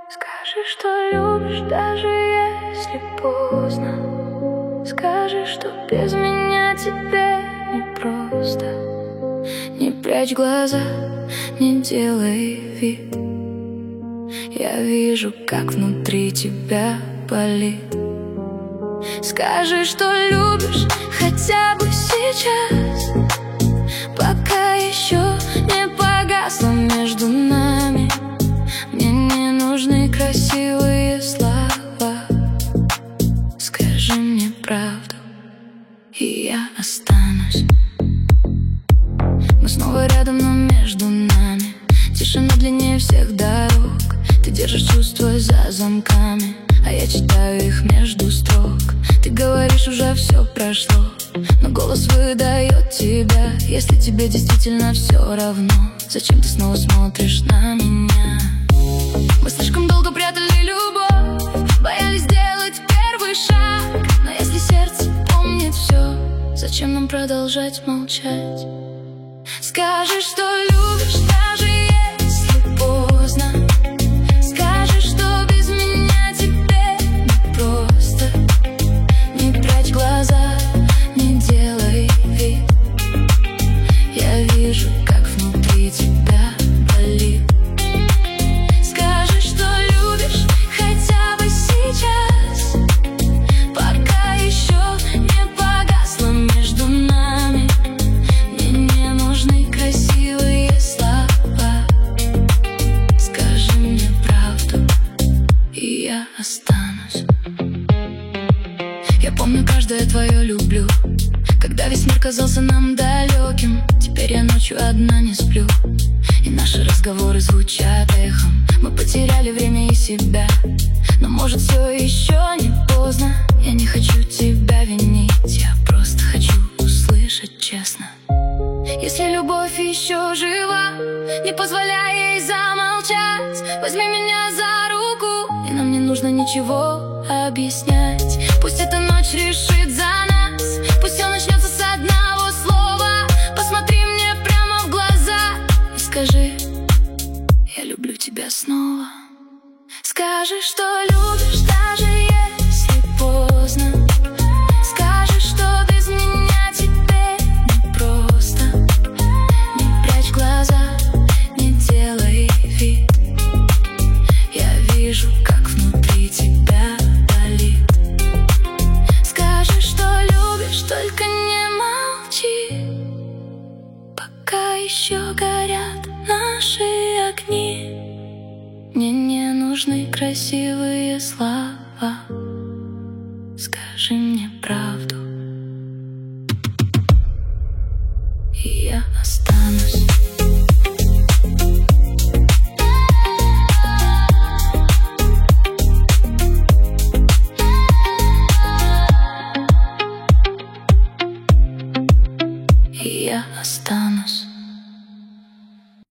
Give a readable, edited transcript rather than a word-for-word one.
Скажи, что любишь, даже если поздно. Скажи, что без меня тебе непросто. Не прячь глаза, не делай вид. Я вижу, как внутри тебя болит. Скажи, что любишь хотя бы сейчас, пока еще не погасло между нами. Мне не нужны красивые слова. Скажи мне правду, и я останусь. Мы снова рядом, но между нами тишина длиннее всех дорог. Ты держишь чувства за замками, а я читаю их между строк. Ты говоришь, уже все прошло, но голос выдает тебя. Если тебе действительно все равно, зачем ты снова смотришь на меня? Мы слишком долго прятали любовь, боялись сделать первый шаг. Но если сердце помнит все, зачем нам продолжать молчать? Скажи, что любишь, даже если поздно. Скажи, что без меня тебе непросто. Не прячь глаза, не делай вид. Я вижу, как внутри тебя болит. Скажи, что любишь хотя бы сейчас, пока еще не погасло между нами. Мне не нужны красивые слова. Скажи мне правду, и я останусь. Я помню каждое твое люблю, когда весь мир казался нам далеким. Теперь я ночью одна не сплю, и наши разговоры звучат эхом. Мы потеряли время и себя, но может все еще не поздно. Я не хочу тебя винить, я просто хочу услышать честно. Если любовь еще жива, не позволяй ей замолчать. Возьми меня за руку, и нам не нужно ничего объяснять. Пусть эта ночь решит за нас, пусть все начнется с одного слова. Посмотри мне прямо в глаза и скажи: я люблю тебя снова. Скажи, что любишь, даже если поздно. Скажи, что без меня тебе непросто. Не прячь глаза, не делай вид. Я вижу, как внутри тебя болит. Скажи, что любишь, только не молчи, пока еще горят наши огни. Мне не нужны красивые слова. Скажи мне правду,